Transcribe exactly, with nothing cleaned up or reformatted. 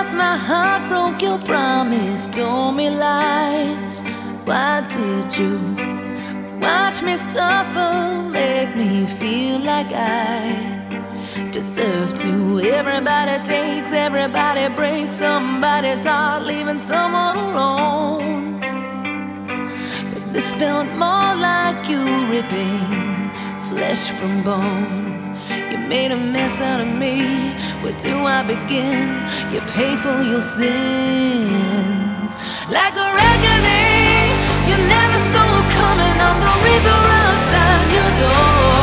Yes, my heart broke your promise, told me lies. Why did you watch me suffer, make me feel like I deserve to? Everybody takes, everybody breaks somebody's heart, leaving someone alone. But this felt more like you ripping flesh from bone. You made a mess out of me, where do I begin? You pay for your sins like a reckoning you never saw coming. I'm the reaper outside your door.